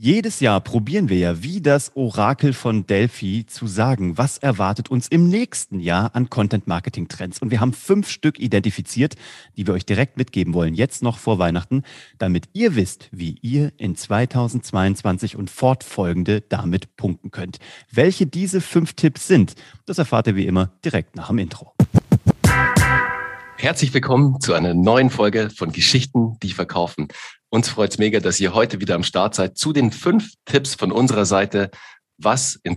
Jedes Jahr probieren wir ja wie das Orakel von Delphi zu sagen, was erwartet uns im nächsten Jahr an Content-Marketing-Trends. Und wir haben 5 Stück identifiziert, die wir euch direkt mitgeben wollen, jetzt noch vor Weihnachten, damit ihr wisst, wie ihr in 2022 und fortfolgende damit punkten könnt. Welche diese 5 Tipps sind, das erfahrt ihr wie immer direkt nach dem Intro. Herzlich willkommen zu einer neuen Folge von Geschichten, die verkaufen. Uns freut es mega, dass ihr heute wieder am Start seid zu den 5 Tipps von unserer Seite, was in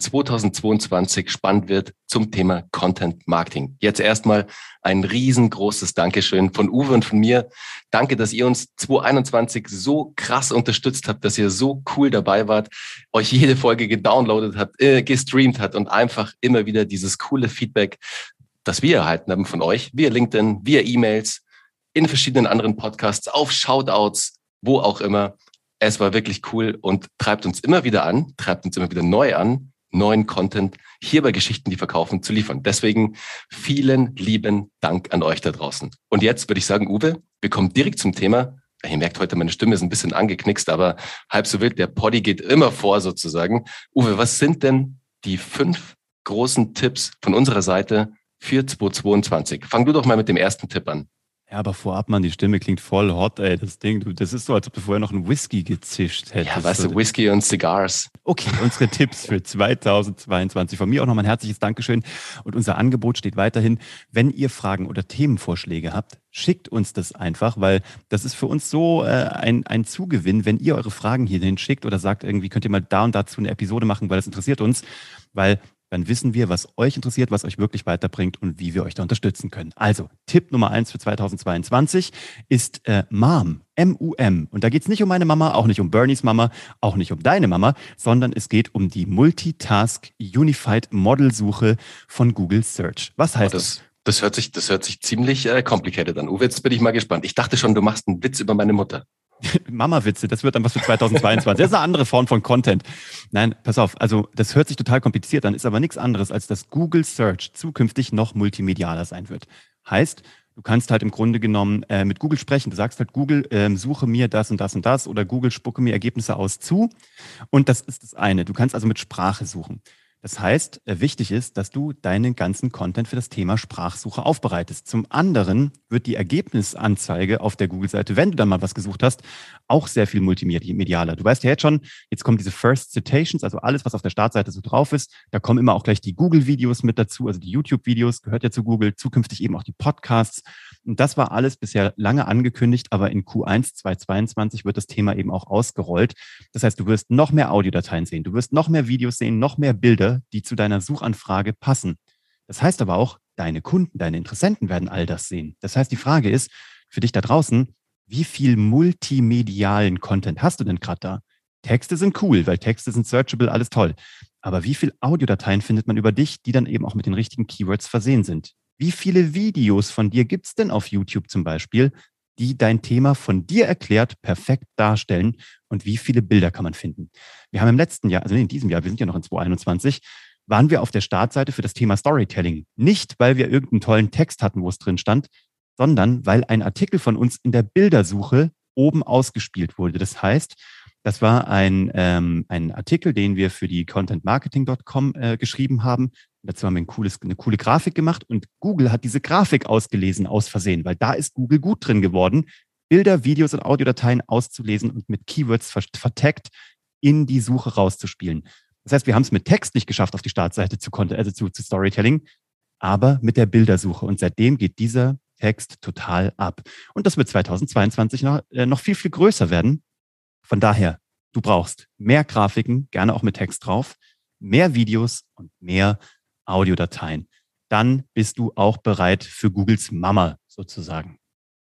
2022 spannend wird zum Thema Content Marketing. Jetzt erstmal ein riesengroßes Dankeschön von Uwe und von mir. Danke, dass ihr uns 2021 so krass unterstützt habt, dass ihr so cool dabei wart, euch jede Folge gedownloadet habt, gestreamt habt und einfach immer wieder dieses coole Feedback, das wir erhalten haben von euch, via LinkedIn, via E-Mails, in verschiedenen anderen Podcasts, auf Shoutouts, wo auch immer. Es war wirklich cool und treibt uns immer wieder an, treibt uns immer wieder neu an, neuen Content hier bei Geschichten, die verkaufen, zu liefern. Deswegen vielen lieben Dank an euch da draußen. Und jetzt würde ich sagen, Uwe, wir kommen direkt zum Thema. Ihr merkt heute, meine Stimme ist ein bisschen angeknickst, aber halb so wild, der Poddy geht immer vor sozusagen. Uwe, was sind denn die 5 großen Tipps von unserer Seite für 2022? Fang du doch mal mit dem ersten Tipp an. Ja, aber vorab, Mann, die Stimme klingt voll hot, ey, das Ding. Das ist so, als ob du vorher noch einen Whisky gezischt hättest. Ja, weißt du, Whisky und Cigars. Okay, unsere Tipps für 2022. Von mir auch nochmal ein herzliches Dankeschön. Und unser Angebot steht weiterhin. Wenn ihr Fragen oder Themenvorschläge habt, schickt uns das einfach, weil das ist für uns so ein Zugewinn, wenn ihr eure Fragen hierhin schickt oder sagt, irgendwie könnt ihr mal da und dazu eine Episode machen, weil das interessiert uns, weil dann wissen wir, was euch interessiert, was euch wirklich weiterbringt und wie wir euch da unterstützen können. Also, Tipp Nummer 1 für 2022 ist MUM, M-U-M. Und da geht es nicht um meine Mama, auch nicht um Bernies Mama, auch nicht um deine Mama, sondern es geht um die Multitask Unified Model Suche von Google Search. Was heißt das? Das hört sich ziemlich complicated an. Uwe, jetzt bin ich mal gespannt. Ich dachte schon, du machst einen Witz über meine Mutter. Mama-Witze, das wird dann was für 2022. Das ist eine andere Form von Content. Nein, pass auf, also das hört sich total kompliziert an, ist aber nichts anderes, als dass Google Search zukünftig noch multimedialer sein wird. Heißt, du kannst halt im Grunde genommen mit Google sprechen. Du sagst halt, Google, suche mir das und das und das oder Google, spucke mir Ergebnisse aus zu. Und das ist das eine. Du kannst also mit Sprache suchen. Das heißt, wichtig ist, dass du deinen ganzen Content für das Thema Sprachsuche aufbereitest. Zum anderen wird die Ergebnisanzeige auf der Google-Seite, wenn du dann mal was gesucht hast, auch sehr viel multimedialer. Du weißt ja jetzt schon, jetzt kommen diese First Citations, also alles, was auf der Startseite so drauf ist. Da kommen immer auch gleich die Google-Videos mit dazu, also die YouTube-Videos, gehört ja zu Google, zukünftig eben auch die Podcasts. Und das war alles bisher lange angekündigt, aber in Q1 2022 wird das Thema eben auch ausgerollt. Das heißt, du wirst noch mehr Audiodateien sehen, du wirst noch mehr Videos sehen, noch mehr Bilder, die zu deiner Suchanfrage passen. Das heißt aber auch, deine Kunden, deine Interessenten werden all das sehen. Das heißt, die Frage ist für dich da draußen, wie viel multimedialen Content hast du denn gerade da? Texte sind cool, weil Texte sind searchable, alles toll. Aber wie viel Audiodateien findet man über dich, die dann eben auch mit den richtigen Keywords versehen sind? Wie viele Videos von dir gibt es denn auf YouTube zum Beispiel, die dein Thema von dir erklärt perfekt darstellen? Und wie viele Bilder kann man finden? Wir haben im letzten Jahr, also in diesem Jahr, wir sind ja noch in 2021, waren wir auf der Startseite für das Thema Storytelling. Nicht, weil wir irgendeinen tollen Text hatten, wo es drin stand, sondern weil ein Artikel von uns in der Bildersuche oben ausgespielt wurde. Das heißt, das war ein Artikel, den wir für die contentmarketing.com geschrieben haben. Dazu haben wir eine coole Grafik gemacht und Google hat diese Grafik ausgelesen aus Versehen, weil da ist Google gut drin geworden, Bilder, Videos und Audiodateien auszulesen und mit Keywords vertaggt in die Suche rauszuspielen. Das heißt, wir haben es mit Text nicht geschafft auf die Startseite zu Storytelling, aber mit der Bildersuche. Und seitdem geht dieser Text total ab. Und das wird 2022 noch viel, viel größer werden. Von daher, du brauchst mehr Grafiken, gerne auch mit Text drauf, mehr Videos und mehr Audiodateien. Dann bist du auch bereit für Googles Mama sozusagen.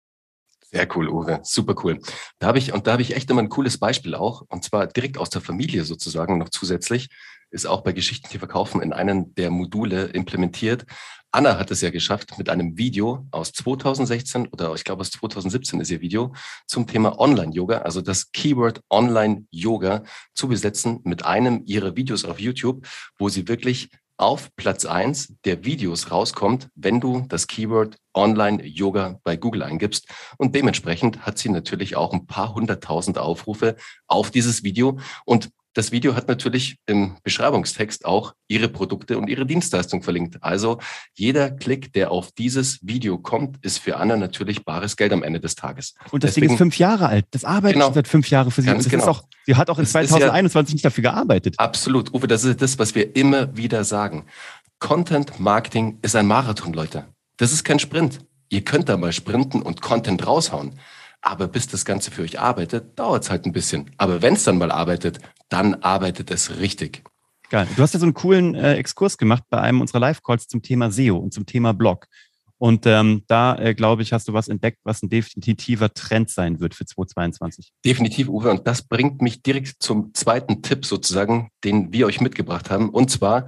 Sehr cool, Uwe. Super cool. Da habe ich echt immer ein cooles Beispiel auch. Und zwar direkt aus der Familie sozusagen noch zusätzlich. Ist auch bei Geschichten, die verkaufen, in einem der Module implementiert. Anna hat es ja geschafft, mit einem Video aus 2016 oder ich glaube aus 2017 ist ihr Video zum Thema Online-Yoga, also das Keyword Online-Yoga zu besetzen mit einem ihrer Videos auf YouTube, wo sie wirklich auf Platz 1 der Videos rauskommt, wenn du das Keyword Online-Yoga bei Google eingibst. Und dementsprechend hat sie natürlich auch ein paar 100.000 Aufrufe auf dieses Video. Und das Video hat natürlich im Beschreibungstext auch ihre Produkte und ihre Dienstleistung verlinkt. Also jeder Klick, der auf dieses Video kommt, ist für Anna natürlich bares Geld am Ende des Tages. Und das Ding ist 5 Jahre alt. Das arbeitet schon seit 5 Jahren für sie. Ganz genau. Sie hat auch in 2021 nicht dafür gearbeitet. Absolut. Uwe, das ist das, was wir immer wieder sagen. Content Marketing ist ein Marathon, Leute. Das ist kein Sprint. Ihr könnt da mal sprinten und Content raushauen. Aber bis das Ganze für euch arbeitet, dauert es halt ein bisschen. Aber wenn es dann mal arbeitet, dann arbeitet es richtig. Geil. Du hast ja so einen coolen Exkurs gemacht bei einem unserer Live-Calls zum Thema SEO und zum Thema Blog. Und glaube ich, hast du was entdeckt, was ein definitiver Trend sein wird für 2022. Definitiv, Uwe. Und das bringt mich direkt zum zweiten Tipp sozusagen, den wir euch mitgebracht haben. Und zwar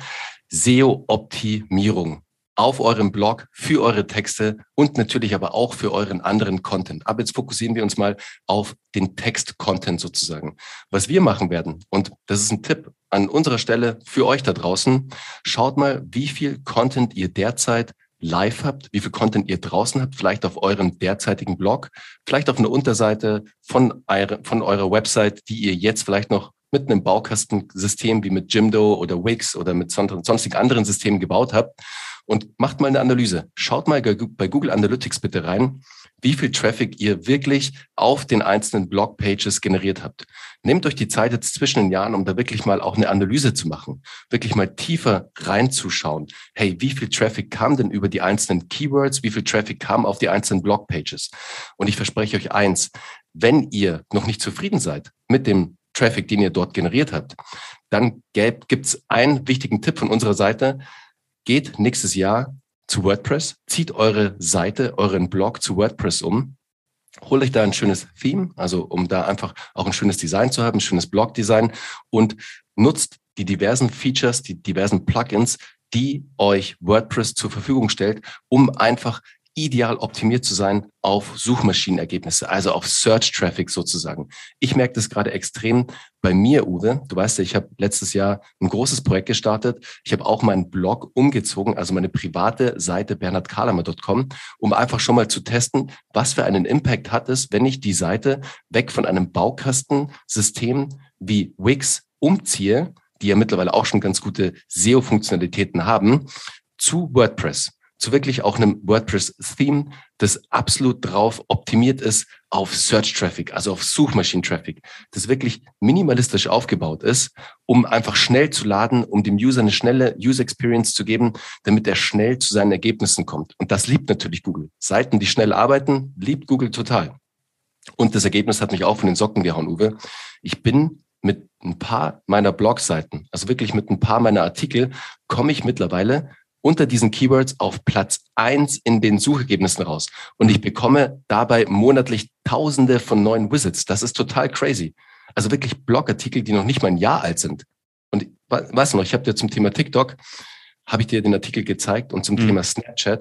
SEO-Optimierung. Auf eurem Blog, für eure Texte und natürlich aber auch für euren anderen Content. Aber jetzt fokussieren wir uns mal auf den Text-Content sozusagen. Was wir machen werden, und das ist ein Tipp an unserer Stelle für euch da draußen, schaut mal, wie viel Content ihr derzeit live habt, wie viel Content ihr draußen habt, vielleicht auf eurem derzeitigen Blog, vielleicht auf einer Unterseite von eurer Website, die ihr jetzt vielleicht noch mit einem Baukastensystem wie mit Jimdo oder Wix oder mit sonstigen anderen Systemen gebaut habt. Und macht mal eine Analyse. Schaut mal bei Google Analytics bitte rein, wie viel Traffic ihr wirklich auf den einzelnen Blogpages generiert habt. Nehmt euch die Zeit jetzt zwischen den Jahren, um da wirklich mal auch eine Analyse zu machen, wirklich mal tiefer reinzuschauen. Hey, wie viel Traffic kam denn über die einzelnen Keywords? Wie viel Traffic kam auf die einzelnen Blogpages? Und ich verspreche euch eins, wenn ihr noch nicht zufrieden seid mit dem Traffic, den ihr dort generiert habt, dann gibt's einen wichtigen Tipp von unserer Seite. Geht nächstes Jahr zu WordPress, zieht eure Seite, euren Blog zu WordPress um, holt euch da ein schönes Theme, also um da einfach auch ein schönes Design zu haben, ein schönes Blog-Design und nutzt die diversen Features, die diversen Plugins, die euch WordPress zur Verfügung stellt, um einfach ideal optimiert zu sein auf Suchmaschinenergebnisse, also auf Search Traffic sozusagen. Ich merke das gerade extrem bei mir, Uwe. Du weißt ja, ich habe letztes Jahr ein großes Projekt gestartet. Ich habe auch meinen Blog umgezogen, also meine private Seite bernhardkalamer.com, um einfach schon mal zu testen, was für einen Impact hat es, wenn ich die Seite weg von einem Baukastensystem wie Wix umziehe, die ja mittlerweile auch schon ganz gute SEO-Funktionalitäten haben, zu WordPress. Zu wirklich auch einem WordPress-Theme, das absolut drauf optimiert ist auf Search-Traffic, also auf Suchmaschinen-Traffic, das wirklich minimalistisch aufgebaut ist, um einfach schnell zu laden, um dem User eine schnelle User-Experience zu geben, damit er schnell zu seinen Ergebnissen kommt. Und das liebt natürlich Google. Seiten, die schnell arbeiten, liebt Google total. Und das Ergebnis hat mich auch von den Socken gehauen, Uwe. Ich bin mit ein paar meiner Blogseiten, also wirklich mit ein paar meiner Artikel, komme ich mittlerweile unter diesen Keywords auf Platz 1 in den Suchergebnissen raus. Und ich bekomme dabei monatlich Tausende von neuen Visits. Das ist total crazy. Also wirklich Blogartikel, die noch nicht mal ein Jahr alt sind. Und weißt du noch, ich habe dir zum Thema TikTok, habe ich dir den Artikel gezeigt und zum Thema Snapchat.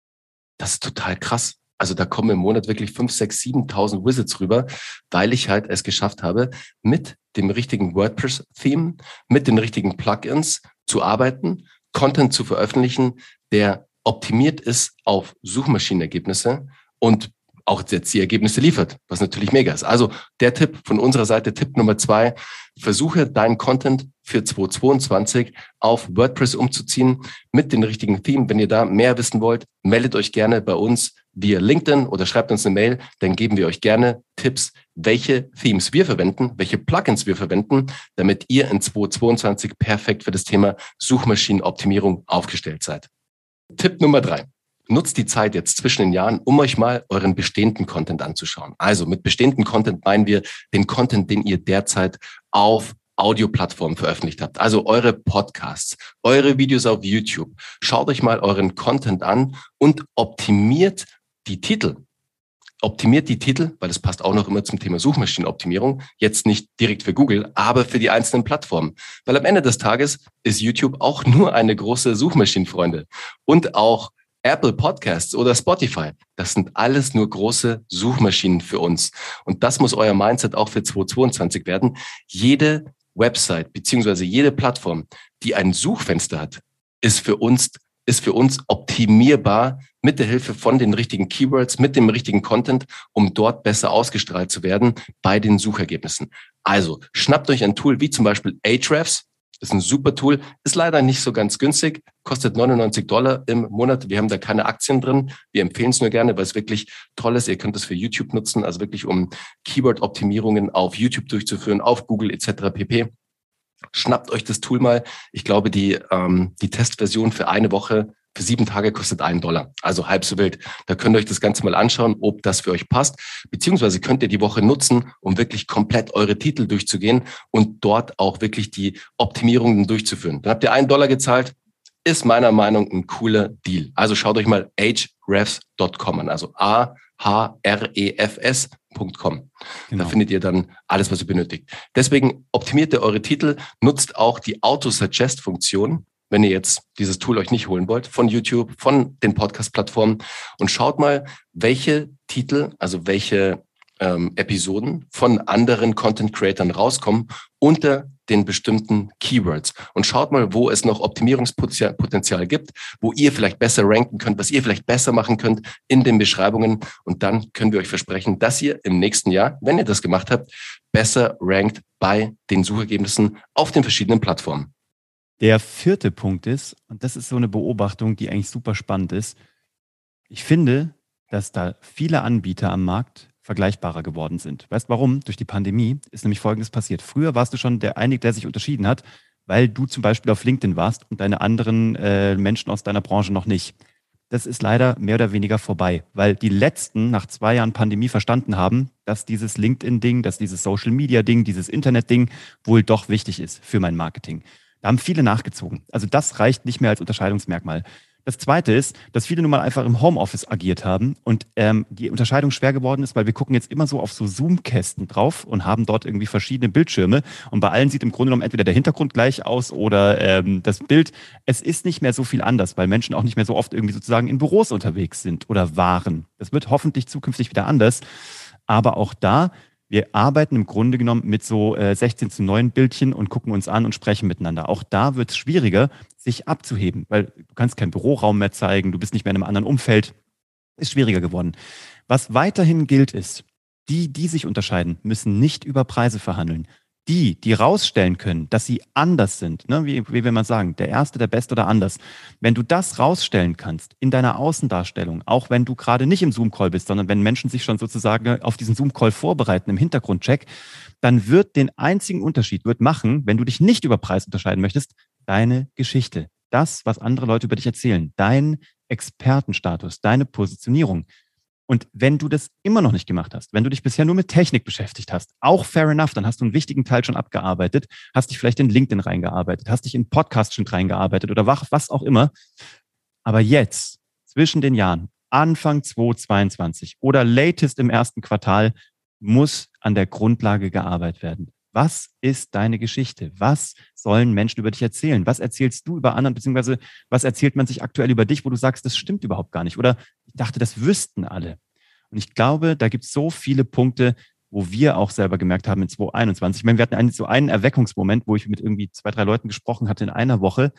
Das ist total krass. Also da kommen im Monat wirklich 5, 6, 7.000 Visits rüber, weil ich halt es geschafft habe, mit dem richtigen WordPress-Theme, mit den richtigen Plugins zu arbeiten, Content zu veröffentlichen, der optimiert ist auf Suchmaschinenergebnisse und auch jetzt die Ergebnisse liefert, was natürlich mega ist. Also der Tipp von unserer Seite, Tipp Nummer 2, versuche deinen Content für 2022 auf WordPress umzuziehen mit den richtigen Themen. Wenn ihr da mehr wissen wollt, meldet euch gerne bei uns via LinkedIn oder schreibt uns eine Mail, dann geben wir euch gerne Tipps, welche Themes wir verwenden, welche Plugins wir verwenden, damit ihr in 2022 perfekt für das Thema Suchmaschinenoptimierung aufgestellt seid. Tipp Nummer 3. Nutzt die Zeit jetzt zwischen den Jahren, um euch mal euren bestehenden Content anzuschauen. Also mit bestehenden Content meinen wir den Content, den ihr derzeit auf Audioplattformen veröffentlicht habt. Also eure Podcasts, eure Videos auf YouTube. Schaut euch mal euren Content an und optimiert die Titel. Optimiert die Titel, weil es passt auch noch immer zum Thema Suchmaschinenoptimierung. Jetzt nicht direkt für Google, aber für die einzelnen Plattformen. Weil am Ende des Tages ist YouTube auch nur eine große Suchmaschinenfreunde. Und auch Apple Podcasts oder Spotify, das sind alles nur große Suchmaschinen für uns. Und das muss euer Mindset auch für 2022 werden. Jede Website beziehungsweise jede Plattform, die ein Suchfenster hat, ist für uns optimierbar mit der Hilfe von den richtigen Keywords, mit dem richtigen Content, um dort besser ausgestrahlt zu werden bei den Suchergebnissen. Also schnappt euch ein Tool wie zum Beispiel Ahrefs. Das ist ein super Tool, ist leider nicht so ganz günstig, kostet $99 im Monat. Wir haben da keine Aktien drin. Wir empfehlen es nur gerne, weil es wirklich toll ist. Ihr könnt es für YouTube nutzen, also wirklich um Keyword-Optimierungen auf YouTube durchzuführen, auf Google etc. pp. Schnappt euch das Tool mal. Ich glaube, die Testversion für eine Woche, für 7 Tage kostet $1. Also halb so wild. Da könnt ihr euch das Ganze mal anschauen, ob das für euch passt. Beziehungsweise könnt ihr die Woche nutzen, um wirklich komplett eure Titel durchzugehen und dort auch wirklich die Optimierungen durchzuführen. Dann habt ihr $1 gezahlt. Ist meiner Meinung nach ein cooler Deal. Also schaut euch mal ahrefs.com an. Also ahrefs.com. Genau. Da findet ihr dann alles, was ihr benötigt. Deswegen optimiert ihr eure Titel, nutzt auch die Auto-Suggest-Funktion, wenn ihr jetzt dieses Tool euch nicht holen wollt, von YouTube, von den Podcast-Plattformen und schaut mal, welche Titel, also welche Episoden von anderen Content-Creatern rauskommen unter den bestimmten Keywords. Und schaut mal, wo es noch Optimierungspotenzial gibt, wo ihr vielleicht besser ranken könnt, was ihr vielleicht besser machen könnt in den Beschreibungen. Und dann können wir euch versprechen, dass ihr im nächsten Jahr, wenn ihr das gemacht habt, besser rankt bei den Suchergebnissen auf den verschiedenen Plattformen. Der 4. Punkt ist, und das ist so eine Beobachtung, die eigentlich super spannend ist, ich finde, dass da viele Anbieter am Markt vergleichbarer geworden sind. Weißt du warum? Durch die Pandemie ist nämlich Folgendes passiert. Früher warst du schon der sich unterschieden hat, weil du zum Beispiel auf LinkedIn warst und deine anderen Menschen aus deiner Branche noch nicht. Das ist leider mehr oder weniger vorbei, weil die Letzten nach 2 Jahren Pandemie verstanden haben, dass dieses LinkedIn-Ding, dass dieses Social-Media-Ding, dieses Internet-Ding wohl doch wichtig ist für mein Marketing. Da haben viele nachgezogen. Also das reicht nicht mehr als Unterscheidungsmerkmal. Das Zweite ist, dass viele nun mal einfach im Homeoffice agiert haben und die Unterscheidung schwer geworden ist, weil wir gucken jetzt immer so auf so Zoom-Kästen drauf und haben dort irgendwie verschiedene Bildschirme und bei allen sieht im Grunde genommen entweder der Hintergrund gleich aus oder das Bild. Es ist nicht mehr so viel anders, weil Menschen auch nicht mehr so oft irgendwie sozusagen in Büros unterwegs sind oder waren. Das wird hoffentlich zukünftig wieder anders, aber auch da, wir arbeiten im Grunde genommen mit so 16:9 Bildchen und gucken uns an und sprechen miteinander. Auch da wird es schwieriger, sich abzuheben, weil du kannst keinen Büroraum mehr zeigen, du bist nicht mehr in einem anderen Umfeld. Ist schwieriger geworden. Was weiterhin gilt ist, die sich unterscheiden, müssen nicht über Preise verhandeln. Die rausstellen können, dass sie anders sind, ne? Wie will man sagen, der Erste, der Beste oder anders. Wenn du das rausstellen kannst in deiner Außendarstellung, auch wenn du gerade nicht im Zoom-Call bist, sondern wenn Menschen sich schon sozusagen auf diesen Zoom-Call vorbereiten im Hintergrundcheck, dann wird den einzigen Unterschied machen, wenn du dich nicht über Preis unterscheiden möchtest, deine Geschichte. Das, was andere Leute über dich erzählen, dein Expertenstatus, deine Positionierung. Und wenn du das immer noch nicht gemacht hast, wenn du dich bisher nur mit Technik beschäftigt hast, auch fair enough, dann hast du einen wichtigen Teil schon abgearbeitet, hast dich vielleicht in LinkedIn reingearbeitet, hast dich in Podcast schon reingearbeitet oder was auch immer. Aber jetzt, zwischen den Jahren, Anfang 2022 oder latest im 1. Quartal, muss an der Grundlage gearbeitet werden. Was ist deine Geschichte? Was sollen Menschen über dich erzählen? Was erzählst du über anderen, beziehungsweise was erzählt man sich aktuell über dich, wo du sagst, das stimmt überhaupt gar nicht? Oder ich dachte, das wüssten alle. Und ich glaube, da gibt es so viele Punkte, wo wir auch selber gemerkt haben in 2021. Ich meine, wir hatten so einen Erweckungsmoment, wo ich mit irgendwie 2, 3 Leuten gesprochen hatte in einer Woche,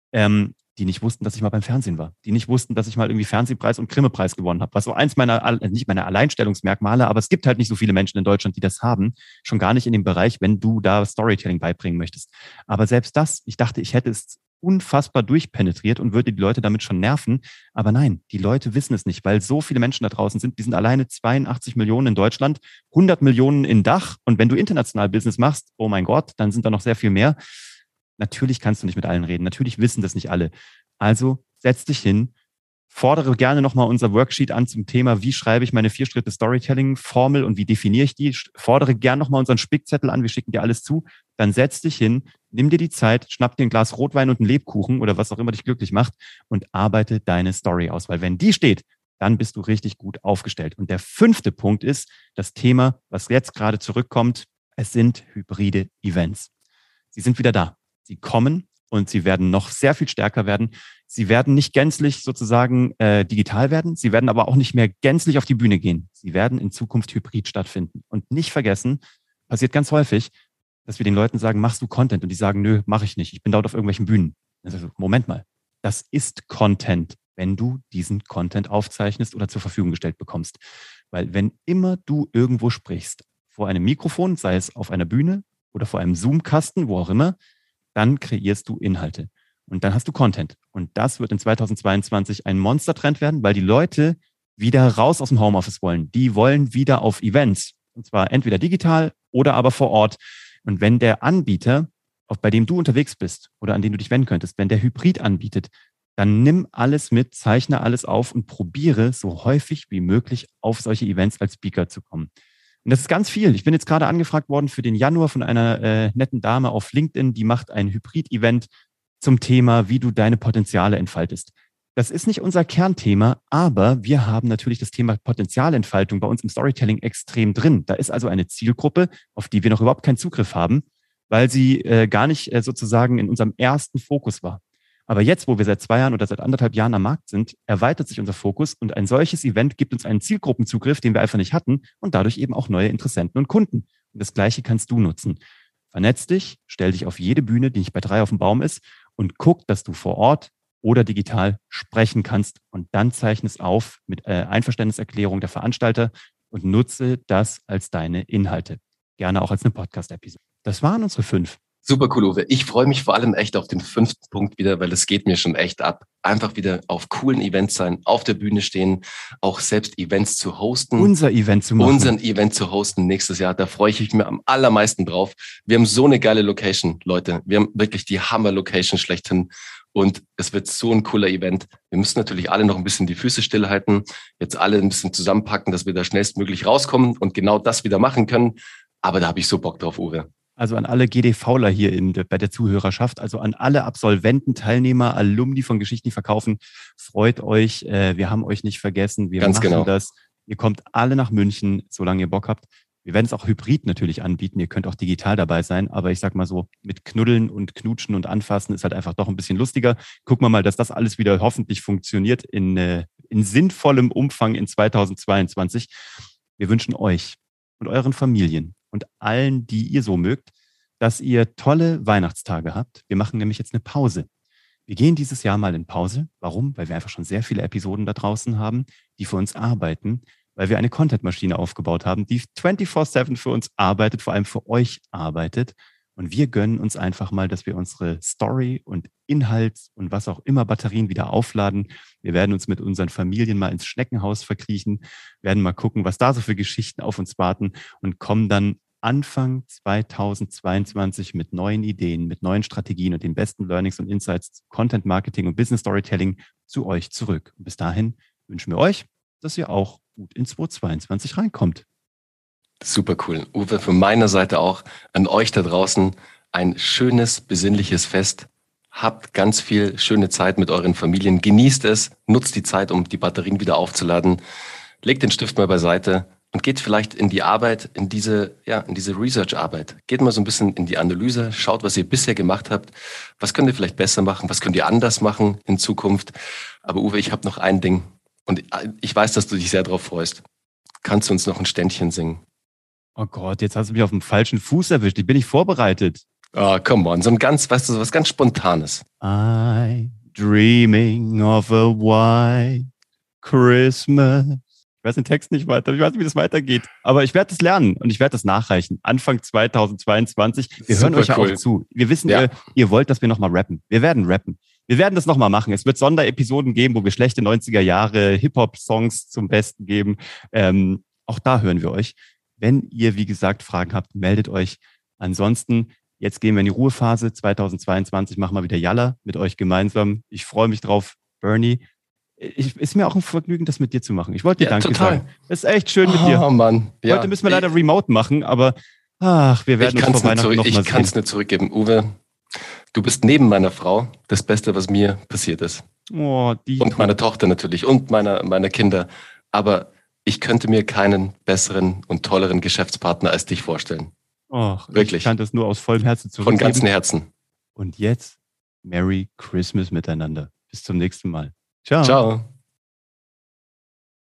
die nicht wussten, dass ich mal beim Fernsehen war. Die nicht wussten, dass ich mal irgendwie Fernsehpreis und Grimme-Preis gewonnen habe. Was so eins meiner, nicht meiner Alleinstellungsmerkmale, aber es gibt halt nicht so viele Menschen in Deutschland, die das haben. Schon gar nicht in dem Bereich, wenn du da Storytelling beibringen möchtest. Aber selbst das, ich dachte, ich hätte es unfassbar durchpenetriert und würde die Leute damit schon nerven. Aber nein, die Leute wissen es nicht, weil so viele Menschen da draußen sind. Die sind alleine 82 Millionen in Deutschland, 100 Millionen in Dach. Und wenn du international Business machst, oh mein Gott, dann sind da noch sehr viel mehr. Natürlich kannst du nicht mit allen reden. Natürlich wissen das nicht alle. Also setz dich hin, fordere gerne nochmal unser Worksheet an zum Thema, wie schreibe ich meine 4-Schritte-Storytelling-Formel und wie definiere ich die. Fordere gerne nochmal unseren Spickzettel an, wir schicken dir alles zu. Dann setz dich hin, nimm dir die Zeit, schnapp dir ein Glas Rotwein und einen Lebkuchen oder was auch immer dich glücklich macht und arbeite deine Story aus. Weil wenn die steht, dann bist du richtig gut aufgestellt. Und der 5. Punkt ist das Thema, was jetzt gerade zurückkommt. Es sind hybride Events. Sie sind wieder da. Sie kommen und sie werden noch sehr viel stärker werden. Sie werden nicht gänzlich sozusagen digital werden. Sie werden aber auch nicht mehr gänzlich auf die Bühne gehen. Sie werden in Zukunft hybrid stattfinden. Und nicht vergessen, passiert ganz häufig, dass wir den Leuten sagen, machst du Content? Und die sagen, nö, mache ich nicht. Ich bin dort auf irgendwelchen Bühnen. Also, Moment mal. Das ist Content, wenn du diesen Content aufzeichnest oder zur Verfügung gestellt bekommst. Weil wenn immer du irgendwo sprichst, vor einem Mikrofon, sei es auf einer Bühne oder vor einem Zoom-Kasten, wo auch immer, dann kreierst du Inhalte. Und dann hast du Content. Und das wird in 2022 ein Monstertrend werden, weil die Leute wieder raus aus dem Homeoffice wollen. Die wollen wieder auf Events. Und zwar entweder digital oder aber vor Ort. Und wenn der Anbieter, bei dem du unterwegs bist oder an den du dich wenden könntest, wenn der Hybrid anbietet, dann nimm alles mit, zeichne alles auf und probiere so häufig wie möglich auf solche Events als Speaker zu kommen. Und das ist ganz viel. Ich bin jetzt gerade angefragt worden für den Januar von einer netten Dame auf LinkedIn, die macht ein Hybrid-Event zum Thema, wie du deine Potenziale entfaltest. Das ist nicht unser Kernthema, aber wir haben natürlich das Thema Potenzialentfaltung bei uns im Storytelling extrem drin. Da ist also eine Zielgruppe, auf die wir noch überhaupt keinen Zugriff haben, weil sie gar nicht sozusagen in unserem ersten Fokus war. Aber jetzt, wo wir seit 2 Jahren oder seit 1,5 Jahren am Markt sind, erweitert sich unser Fokus und ein solches Event gibt uns einen Zielgruppenzugriff, den wir einfach nicht hatten und dadurch eben auch neue Interessenten und Kunden. Und das Gleiche kannst du nutzen. Vernetz dich, stell dich auf jede Bühne, die nicht bei 3 auf dem Baum ist und guck, dass du vor Ort oder digital sprechen kannst und dann zeichne es auf mit Einverständniserklärung der Veranstalter und nutze das als deine Inhalte. Gerne auch als eine Podcast-Episode. Das waren unsere 5. Super cool, Uwe. Ich freue mich vor allem echt auf den 5. Punkt wieder, weil es geht mir schon echt ab. Einfach wieder auf coolen Events sein, auf der Bühne stehen, auch selbst Events zu hosten. Unser Event zu machen. Unseren Event zu hosten nächstes Jahr. Da freue ich mich am allermeisten drauf. Wir haben so eine geile Location, Leute. Wir haben wirklich die Hammer-Location schlechthin. Und es wird so ein cooler Event. Wir müssen natürlich alle noch ein bisschen die Füße stillhalten, jetzt alle ein bisschen zusammenpacken, dass wir da schnellstmöglich rauskommen und genau das wieder machen können. Aber da habe ich so Bock drauf, Uwe. Also an alle GDVler hier bei der Zuhörerschaft, also an alle Absolventen, Teilnehmer, Alumni von Geschichten, die verkaufen, freut euch. Wir haben euch nicht vergessen. Wir Ganz machen genau. das. Ihr kommt alle nach München, solange ihr Bock habt. Wir werden es auch hybrid natürlich anbieten. Ihr könnt auch digital dabei sein. Aber ich sag mal so, mit Knuddeln und Knutschen und Anfassen ist halt einfach doch ein bisschen lustiger. Gucken wir mal, dass das alles wieder hoffentlich funktioniert in sinnvollem Umfang in 2022. Wir wünschen euch und euren Familien und allen, die ihr so mögt, dass ihr tolle Weihnachtstage habt. Wir machen nämlich jetzt eine Pause. Wir gehen dieses Jahr mal in Pause. Warum? Weil wir einfach schon sehr viele Episoden da draußen haben, die für uns arbeiten, weil wir eine Content-Maschine aufgebaut haben, die 24/7 für uns arbeitet, vor allem für euch arbeitet. Und wir gönnen uns einfach mal, dass wir unsere Story und Inhalt und was auch immer Batterien wieder aufladen. Wir werden uns mit unseren Familien mal ins Schneckenhaus verkriechen, werden mal gucken, was da so für Geschichten auf uns warten und kommen dann Anfang 2022 mit neuen Ideen, mit neuen Strategien und den besten Learnings und Insights zu Content Marketing und Business Storytelling zu euch zurück. Und bis dahin wünschen wir euch, dass ihr auch gut in 2022 reinkommt. Super cool. Uwe, von meiner Seite auch an euch da draußen ein schönes, besinnliches Fest. Habt ganz viel schöne Zeit mit euren Familien. Genießt es, nutzt die Zeit, um die Batterien wieder aufzuladen. Legt den Stift mal beiseite und geht vielleicht in die Arbeit, in diese Research-Arbeit. Geht mal so ein bisschen in die Analyse, schaut, was ihr bisher gemacht habt. Was könnt ihr vielleicht besser machen? Was könnt ihr anders machen in Zukunft? Aber Uwe, ich habe noch ein Ding und ich weiß, dass du dich sehr darauf freust. Kannst du uns noch ein Ständchen singen? Oh Gott, jetzt hast du mich auf dem falschen Fuß erwischt. Ich bin nicht vorbereitet. Oh, come on. So ein ganz, weißt du, so was ganz Spontanes. I'm dreaming of a white Christmas. Ich weiß den Text nicht weiter. Ich weiß nicht, wie das weitergeht. Aber ich werde das lernen und ich werde das nachreichen. Anfang 2022. Wir hören euch ja auch zu. Wir wissen, ihr wollt, dass wir nochmal rappen. Wir werden rappen. Wir werden das nochmal machen. Es wird Sonderepisoden geben, wo wir schlechte 90er Jahre Hip-Hop-Songs zum Besten geben. Auch da hören wir euch. Wenn ihr, wie gesagt, Fragen habt, meldet euch. Ansonsten, jetzt gehen wir in die Ruhephase. 2022 machen wir wieder Jalla mit euch gemeinsam. Ich freue mich drauf, Bernie. Ist mir auch ein Vergnügen, das mit dir zu machen. Ich wollte dir Danke sagen. Es ist echt schön mit dir. Oh Mann. Ja. Heute müssen wir leider remote machen, aber wir werden uns vor Weihnachten noch mal sehen. Ich kann es nicht zurückgeben. Uwe, du bist neben meiner Frau das Beste, was mir passiert ist. Oh, und meiner Tochter natürlich und meiner Kinder. Aber ich könnte mir keinen besseren und tolleren Geschäftspartner als dich vorstellen. Wirklich. Ich kann das nur aus vollem Herzen zurückgeben. Von ganzem Herzen. Und jetzt Merry Christmas miteinander. Bis zum nächsten Mal. Ciao. Ciao.